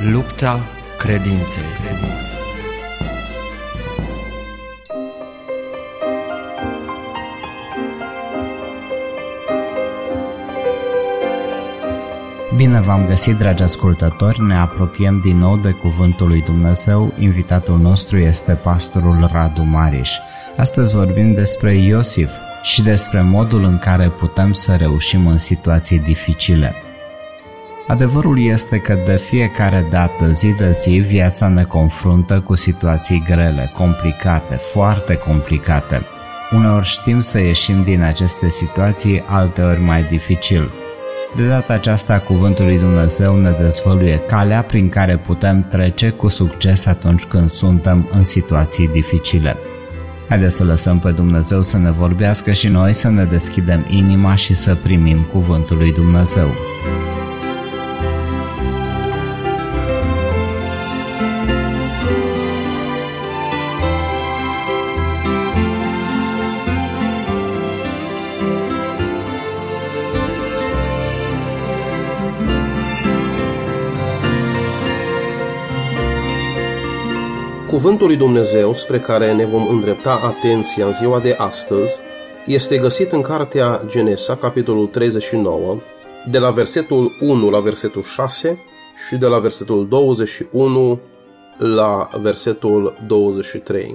Lupta credinței. Bine v-am găsit, dragi ascultători, ne apropiem din nou de Cuvântul lui Dumnezeu. Invitatul nostru este pastorul Radu Mariș. Astăzi vorbim despre Iosif și despre modul în care putem să reușim în situații dificile. Adevărul este că de fiecare dată, zi de zi, viața ne confruntă cu situații grele, complicate, foarte complicate. Uneori știm să ieșim din aceste situații, alteori mai dificil. De data aceasta, Cuvântul lui Dumnezeu ne dezvăluie calea prin care putem trece cu succes atunci când suntem în situații dificile. Haideți să lăsăm pe Dumnezeu să ne vorbească și noi să ne deschidem inima și să primim Cuvântul lui Dumnezeu. Cuvântul lui Dumnezeu spre care ne vom îndrepta atenția în ziua de astăzi este găsit în cartea Genesa, capitolul 39, de la versetul 1 la versetul 6 și de la versetul 21 la versetul 23.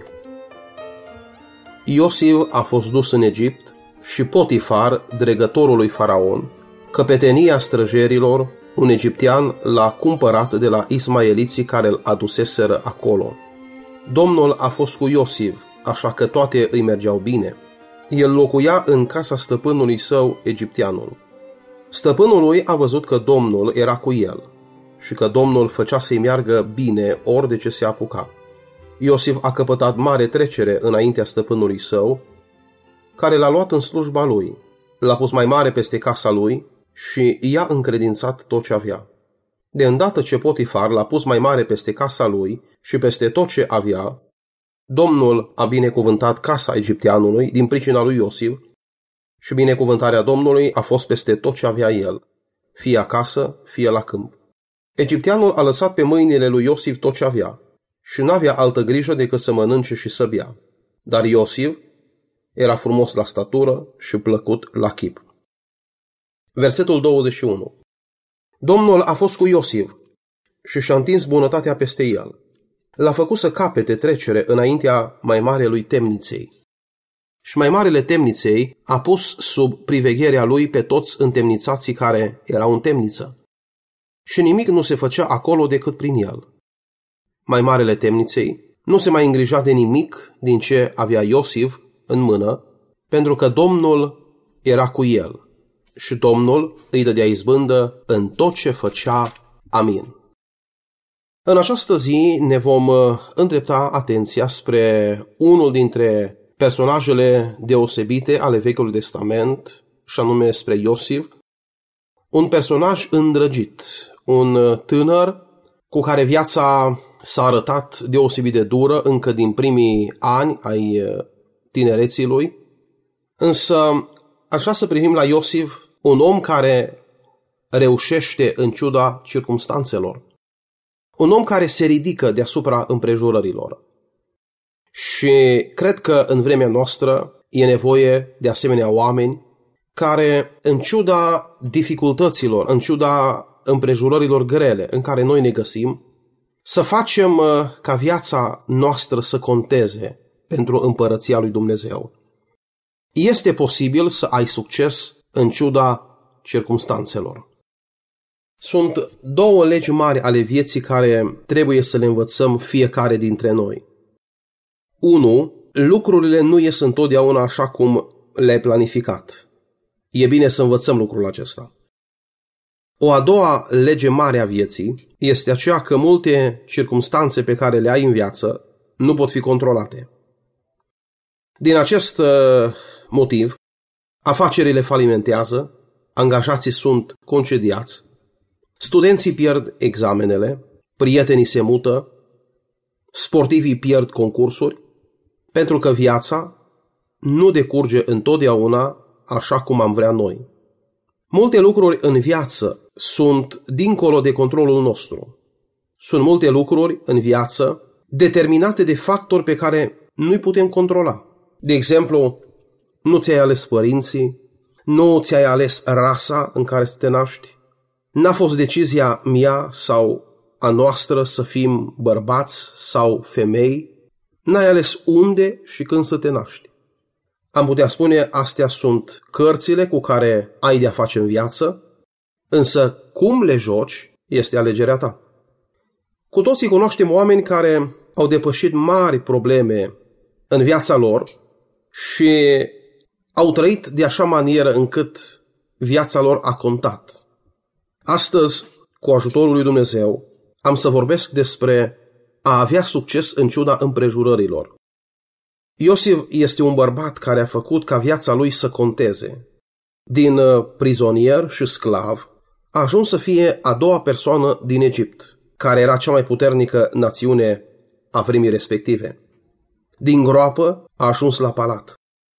Iosif a fost dus în Egipt și Potifar, dregătorul lui Faraon, căpetenia străjerilor, un egiptean, l-a cumpărat de la ismaeliții care îl aduseseră acolo. Domnul a fost cu Iosif, așa că toate îi mergeau bine. El locuia în casa stăpânului său, egipteanul. Stăpânul lui a văzut că Domnul era cu el și că Domnul făcea să-i meargă bine ori de ce se apuca. Iosif a căpătat mare trecere înaintea stăpânului său, care l-a luat în slujba lui, l-a pus mai mare peste casa lui și i-a încredințat tot ce avea. De îndată ce Potifar l-a pus mai mare peste casa lui și peste tot ce avea, Domnul a binecuvântat casa egipteanului din pricina lui Iosif și binecuvântarea Domnului a fost peste tot ce avea el, fie acasă, fie la câmp. Egipteanul a lăsat pe mâinile lui Iosif tot ce avea și n-avea altă grijă decât să mănânce și să bea. Dar Iosif era frumos la statură și plăcut la chip. Versetul 21. Domnul a fost cu Iosif și și-a întins bunătatea peste el. L-a făcut să capete trecere înaintea mai marelui temniței. Și mai marele temniței a pus sub privegherea lui pe toți întemnițații care erau în temniță. Și nimic nu se făcea acolo decât prin el. Mai marele temniței nu se mai îngrija de nimic din ce avea Iosif în mână, pentru că Domnul era cu el. Și Domnul îi dădea izbândă în tot ce făcea. Amin. În această zi ne vom îndrepta atenția spre unul dintre personajele deosebite ale Vechiului Testament, și anume spre Iosif, un personaj îndrăgit, un tânăr cu care viața s-a arătat deosebit de dură încă din primii ani ai tinereții lui, însă aș vrea să privim la Iosif, un om care reușește în ciuda circumstanțelor. Un om care se ridică deasupra împrejurărilor. Și cred că în vremea noastră e nevoie de asemenea oameni care, în ciuda dificultăților, în ciuda împrejurărilor grele în care noi ne găsim, să facem ca viața noastră să conteze pentru împărăția lui Dumnezeu. Este posibil să ai succes în ciuda circumstanțelor. Sunt două legi mari ale vieții care trebuie să le învățăm fiecare dintre noi. 1. Lucrurile nu ies întotdeauna așa cum le-ai planificat. E bine să învățăm lucrul acesta. O a doua lege mare a vieții este aceea că multe circumstanțe pe care le ai în viață nu pot fi controlate. Din acest motiv, afacerile falimentează, angajații sunt concediați, studenții pierd examenele, prietenii se mută, sportivii pierd concursuri, pentru că viața nu decurge întotdeauna așa cum am vrea noi. Multe lucruri în viață sunt dincolo de controlul nostru. Sunt multe lucruri în viață determinate de factori pe care nu-i putem controla. De exemplu, nu ți-ai ales părinții, nu ți-ai ales rasa în care să te naști, n-a fost decizia mea sau a noastră să fim bărbați sau femei, n-ai ales unde și când să te naști. Am putea spune, astea sunt cărțile cu care ai de-a face în viață, însă cum le joci este alegerea ta. Cu toții cunoaștem oameni care au depășit mari probleme în viața lor și au trăit de așa manieră încât viața lor a contat. Astăzi, cu ajutorul lui Dumnezeu, am să vorbesc despre a avea succes în ciuda împrejurărilor. Iosif este un bărbat care a făcut ca viața lui să conteze. Din prizonier și sclav, a ajuns să fie a doua persoană din Egipt, care era cea mai puternică națiune a vremii respective. Din groapă a ajuns la palat.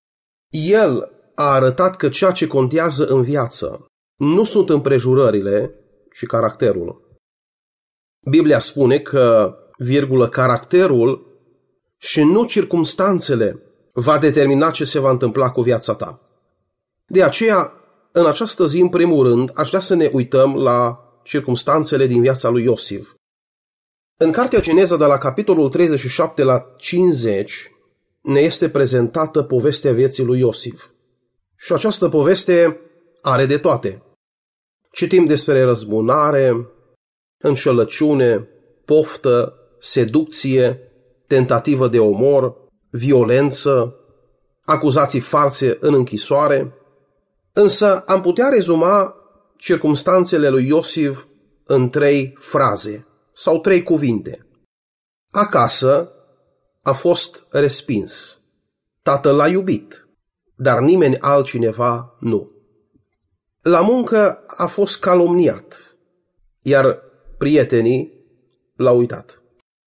El a arătat că ceea ce contează în viață nu sunt împrejurările, ci caracterul. Biblia spune că, caracterul și nu circumstanțele va determina ce se va întâmpla cu viața ta. De aceea, în această zi, în primul rând, aș vrea să ne uităm la circumstanțele din viața lui Iosif. În cartea Geneza, de la capitolul 37 la 50, ne este prezentată povestea vieții lui Iosif. Și această poveste are de toate. Citim despre răzbunare, înșelăciune, poftă, seducție, tentativă de omor, violență, acuzații false în închisoare. Însă am putea rezuma circumstanțele lui Iosif în 3 fraze sau 3 cuvinte. Acasă a fost respins. Tatăl l-a iubit, dar nimeni altcineva nu. La muncă a fost calomniat, iar prietenii l-au uitat.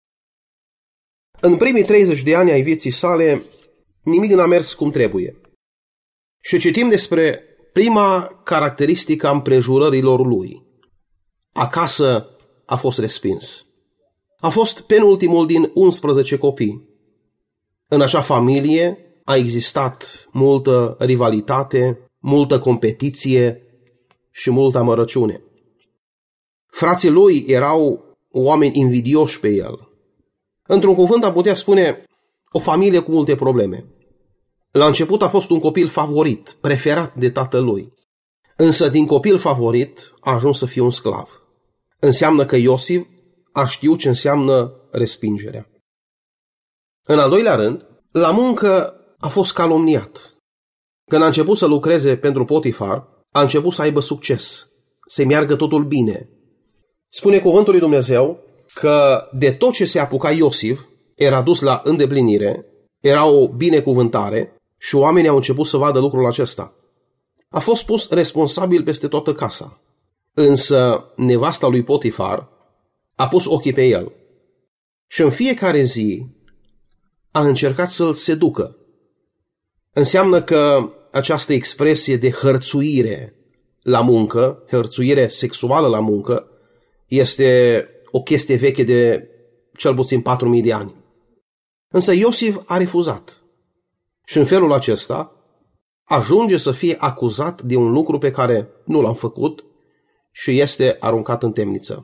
În primii 30 de ani ai vieții sale, nimic n-a mers cum trebuie. Și citim despre prima caracteristică a împrejurărilor lui. Acasă a fost respins. A fost penultimul din 11 copii. În acea familie a existat multă rivalitate, multă competiție și multă amărăciune. Frații lui erau oameni invidioși pe el. Într-un cuvânt am putea spune o familie cu multe probleme. La început a fost un copil favorit, preferat de tatălui. Însă din copil favorit a ajuns să fie un sclav. Înseamnă că Iosif a știut ce înseamnă respingerea. În al doilea rând, la muncă a fost calomniat. Când a început să lucreze pentru Potifar, a început să aibă succes, să-i meargă totul bine. Spune cuvântul lui Dumnezeu că de tot ce se apuca Iosif era dus la îndeplinire, era o binecuvântare și oamenii au început să vadă lucrul acesta. A fost pus responsabil peste toată casa. Însă nevasta lui Potifar a pus ochii pe el și în fiecare zi a încercat să-l seducă. Înseamnă că această expresie de hărțuire la muncă, hărțuire sexuală la muncă, este o chestie veche de cel puțin 4.000 de ani. Însă Iosif a refuzat. Și în felul acesta ajunge să fie acuzat de un lucru pe care nu l-am făcut și este aruncat în temniță.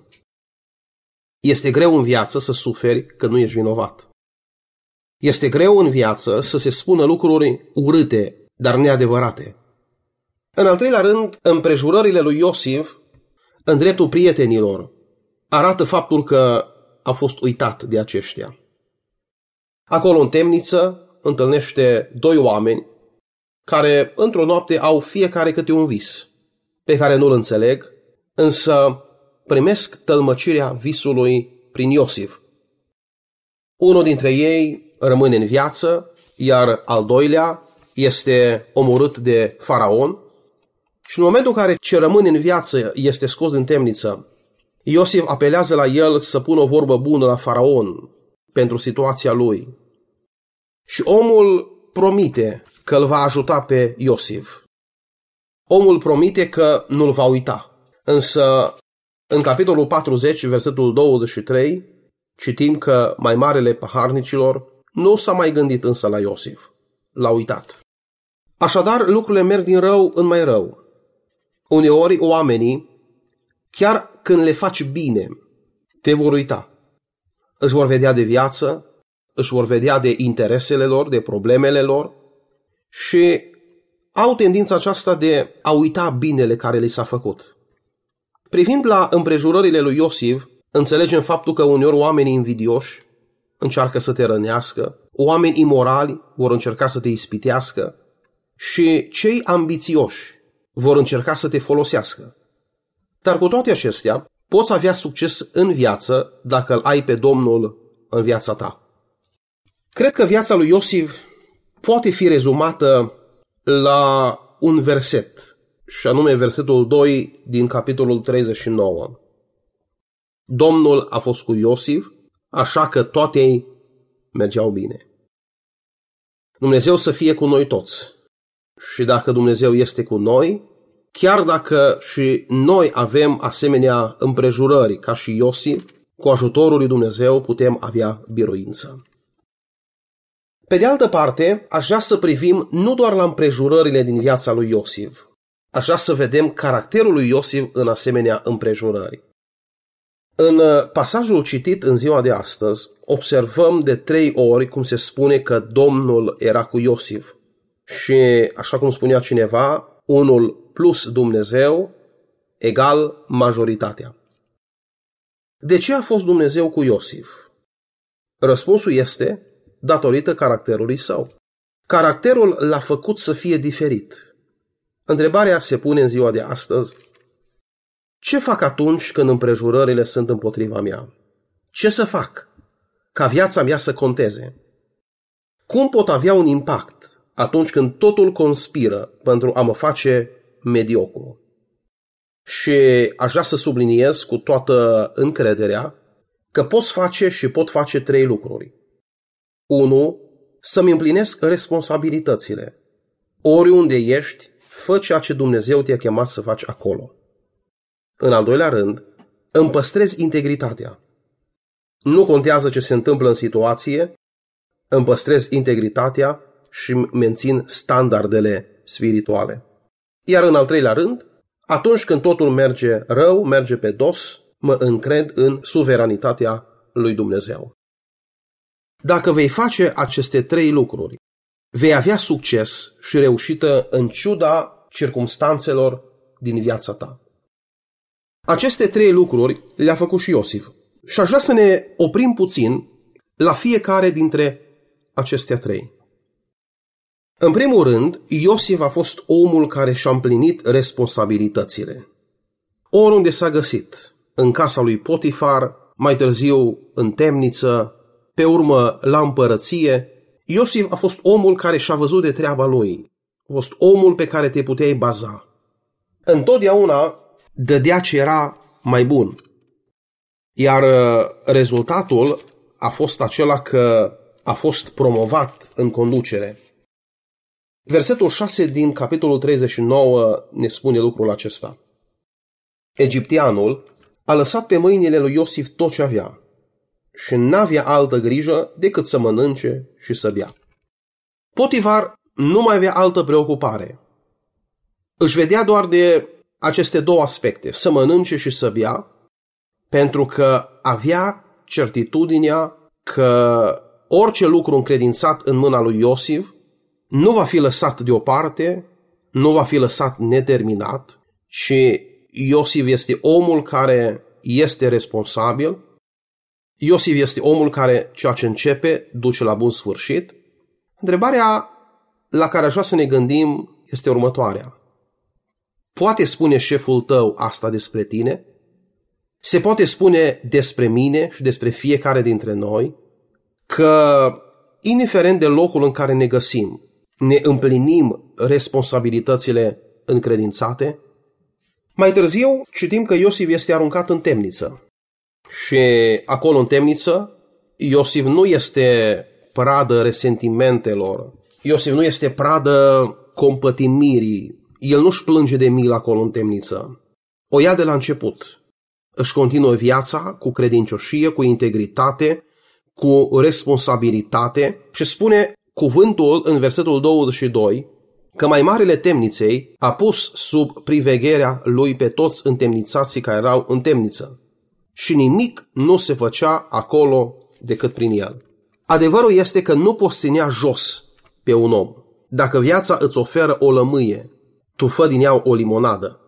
Este greu în viață să suferi că nu ești vinovat. Este greu în viață să se spună lucruri urâte, dar neadevărate. În al treilea rând, împrejurările lui Iosif în dreptul prietenilor arată faptul că a fost uitat de aceștia. Acolo în temniță întâlnește 2 oameni care într-o noapte au fiecare câte un vis, pe care nu-l înțeleg, însă primesc tălmăcirea visului prin Iosif. Unul dintre ei rămâne în viață, iar al doilea este omorât de faraon și în momentul în care ce rămâne în viață este scos din temniță, Iosif apelează la el să pună o vorbă bună la faraon pentru situația lui. Și omul promite că îl va ajuta pe Iosif. Omul promite că nu-l va uita. Însă În capitolul 40, versetul 23, citim că mai marele paharnicilor nu s-a mai gândit însă la Iosif. L-a uitat. Așadar, lucrurile merg din rău în mai rău. Uneori oamenii, chiar când le faci bine, te vor uita. Își vor vedea de viață, își vor vedea de interesele lor, de problemele lor și au tendința aceasta de a uita binele care li s-a făcut. Privind la împrejurările lui Iosif, înțelegem faptul că uneori oamenii invidioși încearcă să te rănească, oameni imorali vor încerca să te ispitească și cei ambițioși vor încerca să te folosească. Dar cu toate acestea, poți avea succes în viață dacă îl ai pe Domnul în viața ta. Cred că viața lui Iosif poate fi rezumată la un verset, și anume versetul 2 din capitolul 39. Domnul a fost cu Iosif, așa că toate ei mergeau bine. Dumnezeu să fie cu noi toți. Și dacă Dumnezeu este cu noi, chiar dacă și noi avem asemenea împrejurări ca și Iosif, cu ajutorul lui Dumnezeu putem avea biruință. Pe de altă parte, aș vrea să privim nu doar la împrejurările din viața lui Iosif, aș vrea să vedem caracterul lui Iosif în asemenea împrejurări. În pasajul citit în ziua de astăzi, observăm de 3 ori cum se spune că Domnul era cu Iosif. Și, așa cum spunea cineva, unul plus Dumnezeu egal majoritatea. De ce a fost Dumnezeu cu Iosif? Răspunsul este datorită caracterului său. Caracterul l-a făcut să fie diferit. Întrebarea se pune în ziua de astăzi: ce fac atunci când împrejurările sunt împotriva mea? Ce să fac ca viața mea să conteze? Cum pot avea un impact atunci când totul conspiră pentru a mă face mediocru? Și aș vrea să subliniez cu toată încrederea că poți face și pot face 3 lucruri. 1. Să-mi împlinesc responsabilitățile. Oriunde ești, fă ceea ce Dumnezeu te-a chemat să faci acolo. În al doilea rând, îmi păstrez integritatea. Nu contează ce se întâmplă în situație, îmi păstrez integritatea și mențin standardele spirituale. Iar în al treilea rând, atunci când totul merge rău, merge pe dos, mă încred în suveranitatea lui Dumnezeu. Dacă vei face aceste 3 lucruri, vei avea succes și reușită în ciuda circumstanțelor din viața ta. Aceste 3 lucruri le-a făcut și Iosif. Și aș vrea să ne oprim puțin la fiecare dintre acestea 3. În primul rând, Iosif a fost omul care și-a împlinit responsabilitățile. Oriunde s-a găsit, în casa lui Potifar, mai târziu în temniță, pe urmă la împărăție, Iosif a fost omul care și-a văzut de treaba lui. A fost omul pe care te puteai baza. Întotdeauna dădea ce era mai bun. Iar rezultatul a fost acela că a fost promovat în conducere. Versetul 6 din capitolul 39 ne spune lucrul acesta. Egipteanul a lăsat pe mâinile lui Iosif tot ce avea și n-avea altă grijă decât să mănânce și să bea. Potifar nu mai avea altă preocupare. Își vedea doar de aceste 2 aspecte, să mănânce și să bea, pentru că avea certitudinea că orice lucru încredințat în mâna lui Iosif nu va fi lăsat deoparte, nu va fi lăsat neterminat, ci Iosif este omul care este responsabil, Iosif este omul care ceea ce începe duce la bun sfârșit. Întrebarea la care aș vrea să ne gândim este următoarea. Poate spune șeful tău asta despre tine? Se poate spune despre mine și despre fiecare dintre noi că, indiferent de locul în care ne găsim, ne împlinim responsabilitățile încredințate? Mai târziu citim că Iosif este aruncat în temniță. Și acolo în temniță, Iosif nu este pradă resentimentelor. Iosif nu este pradă compătimirii. El nu-și plânge de milă acolo în temniță. O ia de la început. își continuă viața cu credincioșie, cu integritate, cu responsabilitate și spune cuvântul în versetul 22 că mai marele temniței a pus sub privegherea lui pe toți întemnițații care erau în temniță și nimic nu se făcea acolo decât prin el. Adevărul este că nu poți ținea jos pe un om. Dacă viața îți oferă o lămâie, tu fă din ea o limonadă.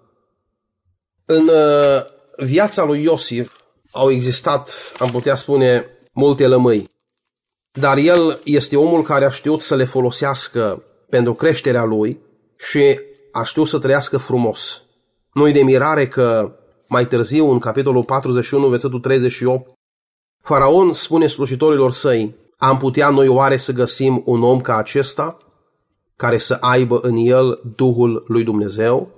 În viața lui Iosif au existat, am putea spune, multe lămâi, dar el este omul care a știut să le folosească pentru creșterea lui și a știut să trăiască frumos. Nu-i de mirare că mai târziu, în capitolul 41, versetul 38, Faraon spune slujitorilor săi: am putea noi oare să găsim un om ca acesta, care să aibă în el Duhul lui Dumnezeu?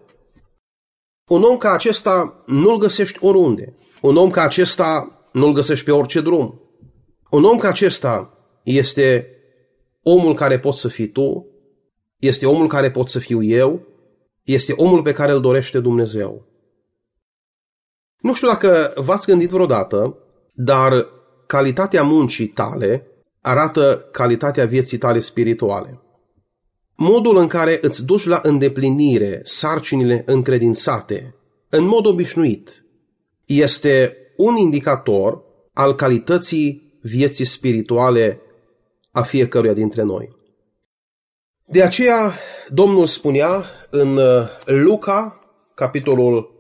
Un om ca acesta nu-l găsești oriunde. Un om ca acesta nu-l găsești pe orice drum. Un om ca acesta este omul care poți să fii tu, este omul care pot să fiu eu, este omul pe care îl dorește Dumnezeu. Nu știu dacă v-ați gândit vreodată, dar calitatea muncii tale arată calitatea vieții tale spirituale. Modul în care îți duci la îndeplinire sarcinile încredințate, în mod obișnuit, este un indicator al calității vieții spirituale a fiecăruia dintre noi. De aceea, Domnul spunea în Luca, capitolul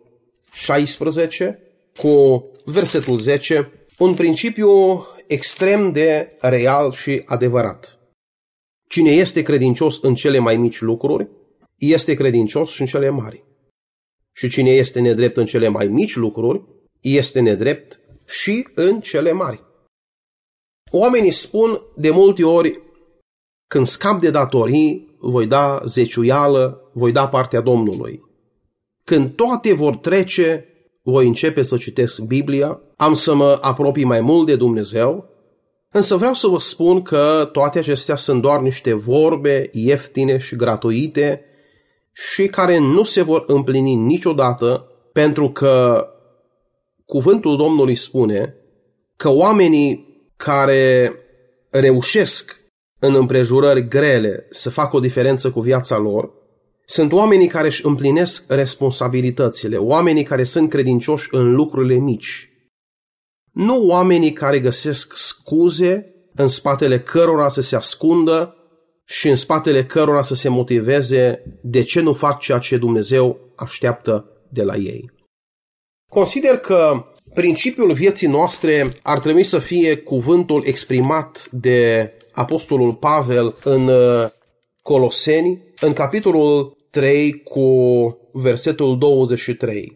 16, cu versetul 10, un principiu extrem de real și adevărat. Cine este credincios în cele mai mici lucruri, este credincios și în cele mari. Și cine este nedrept în cele mai mici lucruri, este nedrept și în cele mari. Oamenii spun de multe ori: când scap de datorii, voi da zeciuială, voi da partea Domnului. Când toate vor trece, voi începe să citesc Biblia, am să mă apropii mai mult de Dumnezeu. Însă vreau să vă spun că toate acestea sunt doar niște vorbe ieftine și gratuite și care nu se vor împlini niciodată, pentru că cuvântul Domnului spune că oamenii care reușesc în împrejurări grele să facă o diferență cu viața lor sunt oamenii care își împlinesc responsabilitățile, oamenii care sunt credincioși în lucrurile mici. Nu oamenii care găsesc scuze în spatele cărora să se ascundă și în spatele cărora să se motiveze de ce nu fac ceea ce Dumnezeu așteaptă de la ei. Consider că principiul vieții noastre ar trebui să fie cuvântul exprimat de Apostolul Pavel în Coloseni, în capitolul 3 cu versetul 23.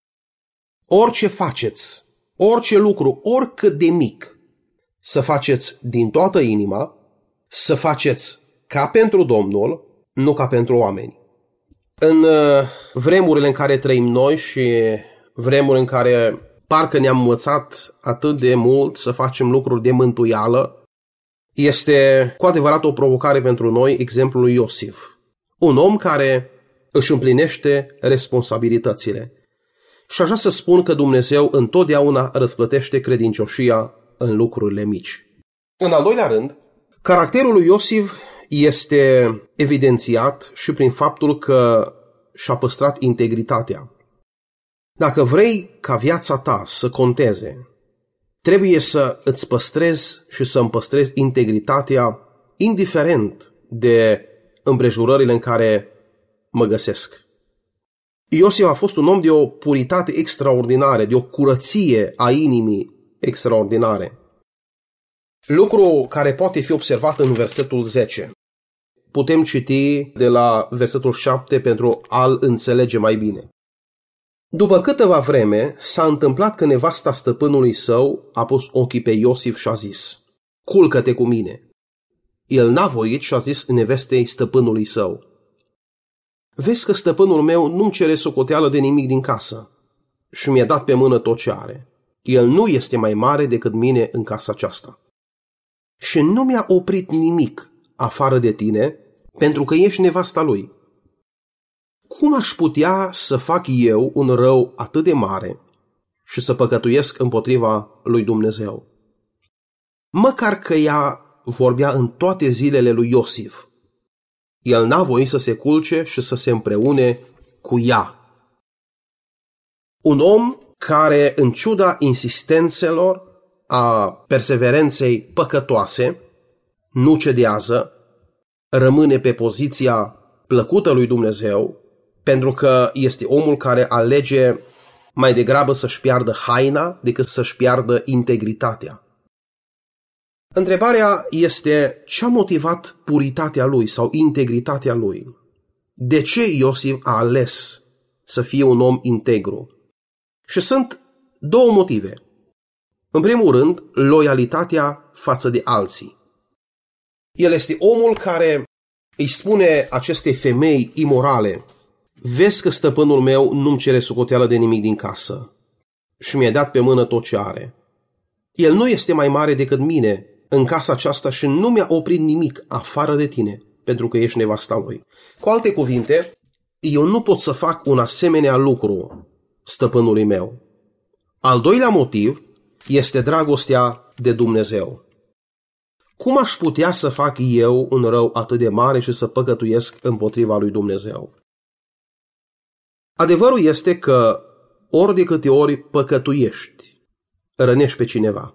Orice faceți, orice lucru, oricât de mic, să faceți din toată inima, să faceți ca pentru Domnul, nu ca pentru oameni. În vremurile în care trăim noi și vremuri în care parcă ne-am învățat atât de mult să facem lucruri de mântuială, este cu adevărat o provocare pentru noi exemplul lui Iosif. Un om care își împlinește responsabilitățile. Și aș vrea să spun că Dumnezeu întotdeauna răsplătește credincioșia în lucrurile mici. În al doilea rând, caracterul lui Iosif este evidențiat și prin faptul că și-a păstrat integritatea. Dacă vrei ca viața ta să conteze, trebuie să îți păstrezi și să îmi păstrezi integritatea, indiferent de împrejurările în care mă găsesc. Iosif a fost un om de o puritate extraordinară, de o curăție a inimii extraordinare. Lucru care poate fi observat în versetul 10. Putem citi de la versetul 7 pentru a-l înțelege mai bine. După câteva vreme s-a întâmplat că nevasta stăpânului său a pus ochii pe Iosif și a zis: culcă-te cu mine. El n-a voit și a zis nevestei stăpânului său: vezi că stăpânul meu nu-mi cere socoteală de nimic din casă și mi-a dat pe mână tot ce are. El nu este mai mare decât mine în casa aceasta. Și nu mi-a oprit nimic afară de tine, pentru că ești nevasta lui. Cum aș putea să fac eu un rău atât de mare și să păcătuiesc împotriva lui Dumnezeu. Măcar că ea vorbea în toate zilele lui Iosif, el n-a voit să se culce și să se împreune cu ea. Un om care, în ciuda insistențelor, a perseverenței păcătoase, nu cedează, rămâne pe poziția plăcută lui Dumnezeu, pentru că este omul care alege mai degrabă să-și piardă haina decât să-și piardă integritatea. Întrebarea este ce a motivat puritatea lui sau integritatea lui? De ce Iosif a ales să fie un om integru? Și sunt două motive. În primul rând, loialitatea față de alții. El este omul care îi spune acestei femei imorale: vezi că stăpânul meu nu-mi cere socoteală de nimic din casă și mi-a dat pe mână tot ce are. El nu este mai mare decât mine în casa aceasta și nu mi-a oprit nimic afară de tine, pentru că ești nevasta lui. Cu alte cuvinte, eu nu pot să fac un asemenea lucru stăpânului meu. Al doilea motiv este dragostea de Dumnezeu. Cum aș putea să fac eu un rău atât de mare și să păcătuiesc împotriva lui Dumnezeu? Adevărul este că ori de câte ori păcătuiești, rănești pe cineva.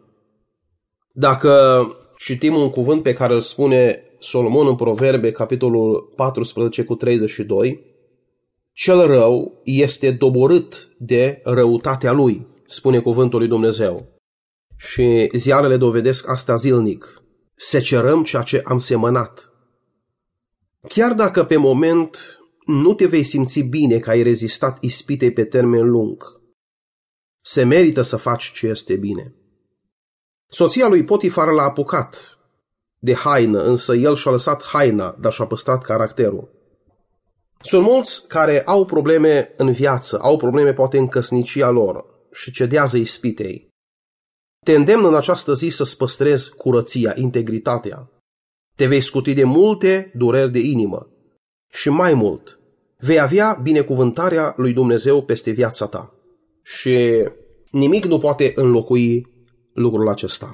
Dacă citim un cuvânt pe care îl spune Solomon în Proverbe, capitolul 14 cu 32, cel rău este doborât de răutatea lui, spune cuvântul lui Dumnezeu. Și ziarele dovedesc asta zilnic. Secerăm ceea ce am semănat. Chiar dacă pe moment nu te vei simți bine că ai rezistat ispitei pe termen lung, se merită să faci ce este bine. Soția lui Potifar l-a apucat de haină, însă el și-a lăsat haina, dar și-a păstrat caracterul. Sunt mulți care au probleme în viață, au probleme poate în căsnicia lor și cedează ispitei. Te îndemn în această zi să-ți păstrezi curăția, integritatea. Te vei scuti de multe dureri de inimă și mai mult, vei avea binecuvântarea lui Dumnezeu peste viața ta. Și nimic nu poate înlocui lucrul acesta.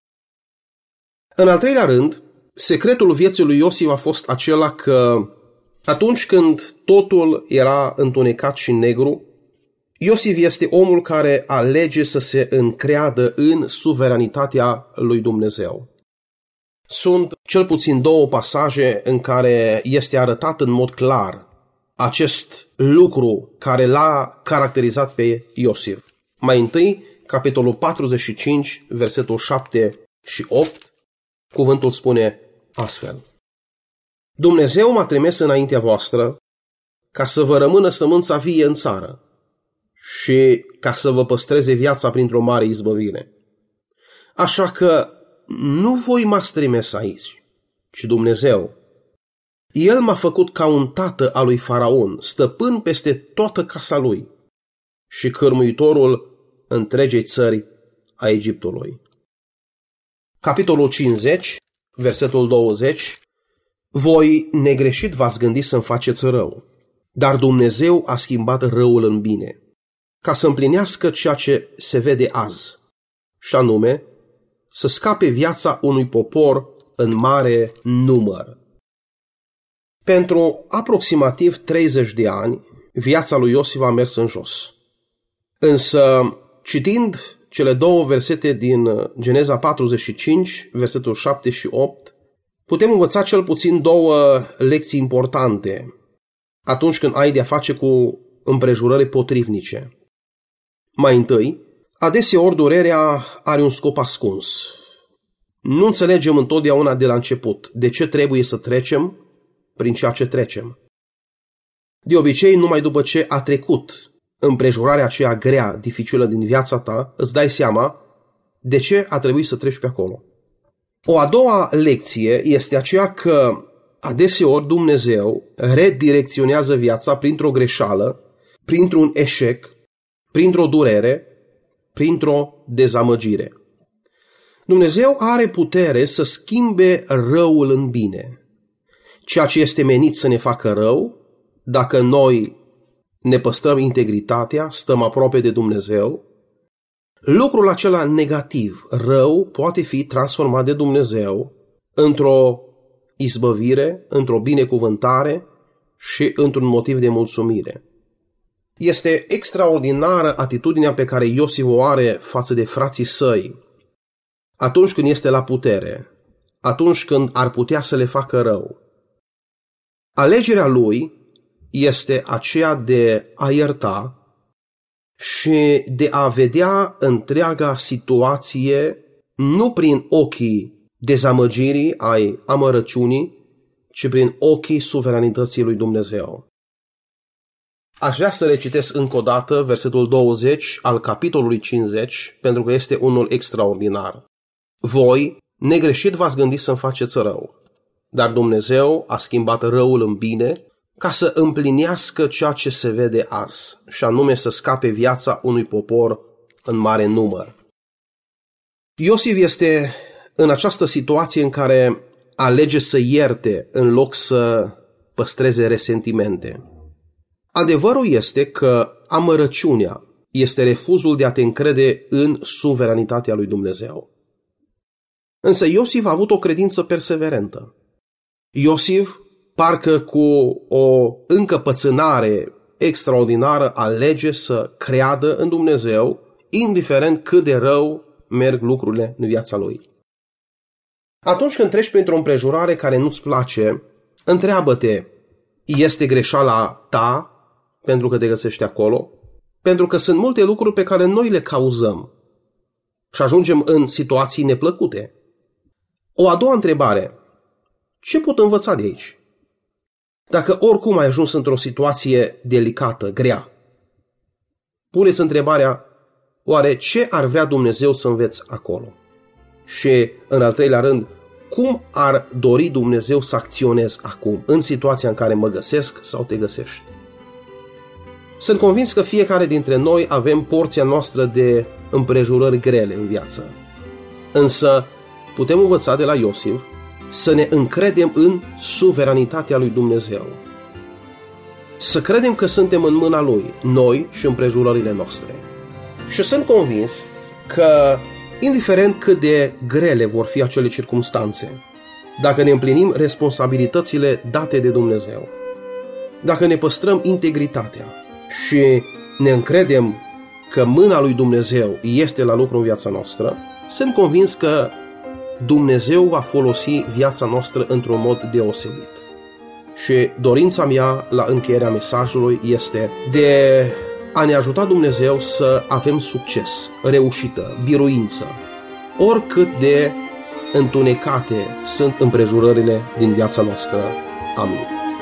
În al treilea rând, secretul vieții lui Iosif a fost acela că atunci când totul era întunecat și negru, Iosif este omul care alege să se încreadă în suveranitatea lui Dumnezeu. Sunt cel puțin două pasaje în care este arătat în mod clar acest lucru care l-a caracterizat pe Iosif. Mai întâi, capitolul 45, versetul 7 și 8, cuvântul spune astfel: Dumnezeu m-a trimis înaintea voastră ca să vă rămână sămânța vie în țară și ca să vă păstreze viața printr-o mare izbăvire. Așa că nu voi m-ați trimis aici, ci Dumnezeu. El m-a făcut ca un tată al lui Faraon, stăpân peste toată casa lui și cârmuitorul întregei țări a Egiptului. Capitolul 50, versetul 20: Voi negreșit v-ați gândit să-mi faceți rău, dar Dumnezeu a schimbat răul în bine, ca să împlinească ceea ce se vede azi, și anume să scape viața unui popor în mare număr. Pentru aproximativ 30 de ani, viața lui Iosif a mers în jos. Însă, citind cele două versete din Geneza 45, versetul 7 și 8, putem învăța cel puțin două lecții importante atunci când ai de-a face cu împrejurări potrivnice. Mai întâi, adeseori durerea are un scop ascuns. Nu înțelegem întotdeauna de la început de ce trebuie să trecem prin ceea ce trecem. De obicei, numai după ce a trecut împrejurarea aceea grea, dificilă din viața ta, îți dai seama de ce a trebuit să treci pe acolo. O a doua lecție este aceea că adeseori Dumnezeu redirecționează viața printr-o greșeală, printr-un eșec, printr-o durere, printr-o dezamăgire. Dumnezeu are putere să schimbe răul în bine. Ceea ce este menit să ne facă rău, dacă noi ne păstrăm integritatea, stăm aproape de Dumnezeu, lucrul acela negativ, rău, poate fi transformat de Dumnezeu într-o izbăvire, într-o binecuvântare și într-un motiv de mulțumire. Este extraordinară atitudinea pe care Iosif o are față de frații săi atunci când este la putere, atunci când ar putea să le facă rău. Alegerea lui este aceea de a ierta și de a vedea întreaga situație nu prin ochii dezamăgirii, ai amărăciunii, ci prin ochii suveranității lui Dumnezeu. Aș vrea să recitesc încă o dată versetul 20 al capitolului 50, pentru că este unul extraordinar. Voi, negreșit, v-ați gândit să-mi faceți rău, dar Dumnezeu a schimbat răul în bine ca să împlinească ceea ce se vede azi, și anume să scape viața unui popor în mare număr. Iosif este în această situație în care alege să ierte în loc să păstreze resentimente. Adevărul este că amărăciunea este refuzul de a te încrede în suveranitatea lui Dumnezeu. Însă Iosif a avut o credință perseverentă. Iosif, parcă cu o încăpățânare extraordinară, alege să creadă în Dumnezeu, indiferent cât de rău merg lucrurile în viața lui. Atunci când treci printr-o împrejurare care nu-ți place, întreabă-te, este greșeala ta pentru că te găsești acolo? Pentru că sunt multe lucruri pe care noi le cauzăm și ajungem în situații neplăcute. O a doua întrebare, ce pot învăța de aici? Dacă oricum ai ajuns într-o situație delicată, grea, puneți întrebarea, oare ce ar vrea Dumnezeu să înveți acolo? Și, în al treilea rând, cum ar dori Dumnezeu să acționez acum, în situația în care mă găsesc sau te găsești? Sunt convins că fiecare dintre noi avem porția noastră de împrejurări grele în viață. Însă putem învăța de la Iosif să ne încredem în suveranitatea lui Dumnezeu. Să credem că suntem în mâna lui, noi și împrejurările noastre. Și sunt convins că, indiferent cât de grele vor fi acele circumstanțe, dacă ne împlinim responsabilitățile date de Dumnezeu, dacă ne păstrăm integritatea și ne încredem că mâna lui Dumnezeu este la lucru în viața noastră, sunt convins că Dumnezeu va folosi viața noastră într-un mod deosebit. Și dorința mea la încheierea mesajului este de a ne ajuta Dumnezeu să avem succes, reușită, biruință, oricât de întunecate sunt împrejurările din viața noastră. Amin.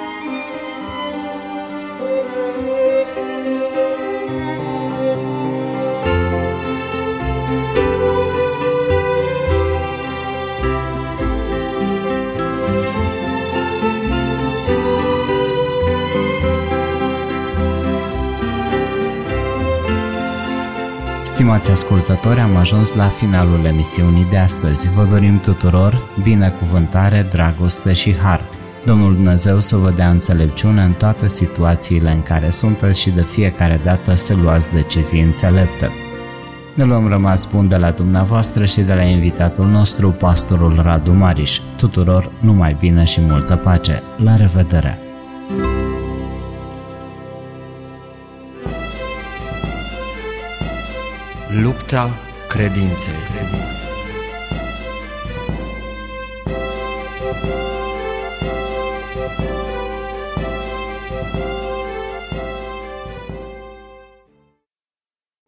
Stimați ascultători, am ajuns la finalul emisiunii de astăzi. Vă dorim tuturor binecuvântare, dragoste și har. Domnul Dumnezeu să vă dea înțelepciune în toate situațiile în care sunteți și de fiecare dată să luați decizii înțelepte. Ne luăm rămas bun de la dumneavoastră și de la invitatul nostru, pastorul Radu Mariș. Tuturor numai bine și multă pace. La revedere! Lupta credinței.